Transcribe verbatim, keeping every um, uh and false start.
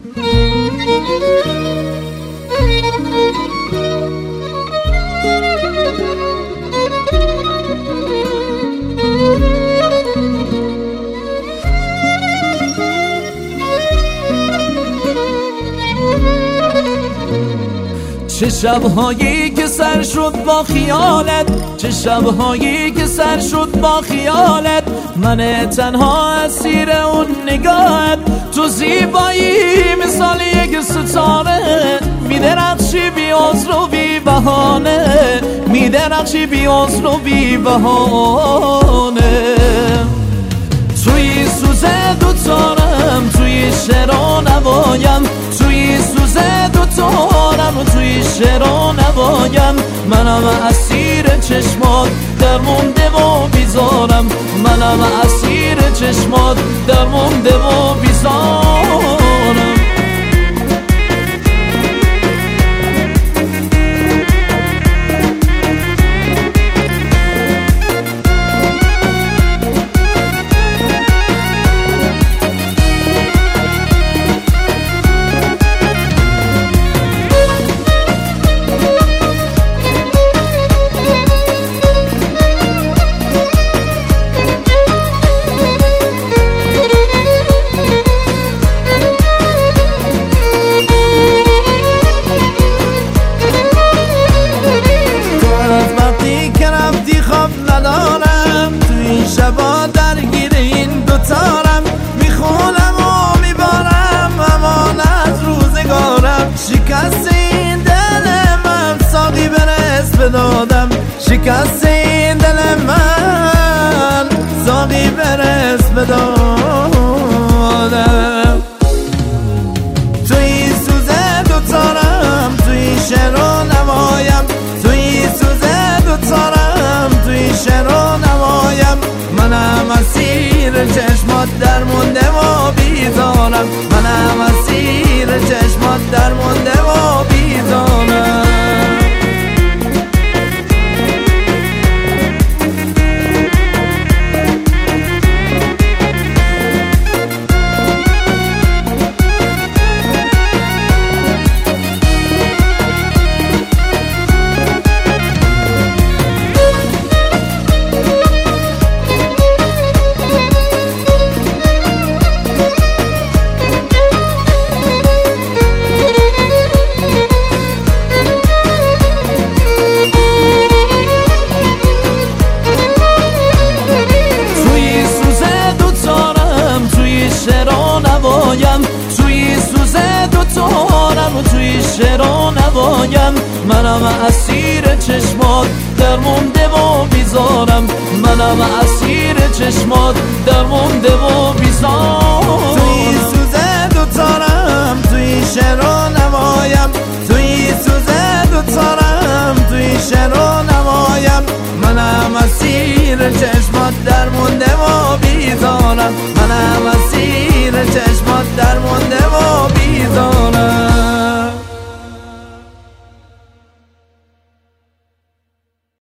چه شبهایی که سر شد با خیالت، چه شبهایی که سر شد با خیالت، من تنها اسیر اون نگاهت. تو زیبایی مثال یک ستاره، میدرخشی بی عذر و بی بهانه، میدرخشی بی عذر و بی بهانه. توی سوزه دوتارم، توی شعر و نوایم، توی سوزه دوتارم و توی شعر و نوایم. منم اسیر چشمات در مونده و بیزارم، منم اسیر چشمات در مونده و بیزارم. شبا درگیر این دوتارم، میخونم و میبارم امان از روزگارم. شکست این دل من ساقی برس بدادم، شکست این دل من ساقی برس بدادم. توی سوزه دوتارم، توی شعر و نوایم، توی سوزه دوتارم، توی شعر و نوایم. منم اسیر چشمات در مونده و بیزارم، منم اسیر چشمات در مونده و بیزارم. توی سوزه دوتارم و توی شعر و نوایم. منم اسیر چشمات در مونده و بیزارم، منم اسیر چشمات در مونده و بیزارم. توی سوزه دوتارم، توی شعر و نوایم، توی سوزه دوتارم، توی شعر و نوایم. منم اسیر چشمات در مونده و بیزارم، منم اسیر چشمات در مونده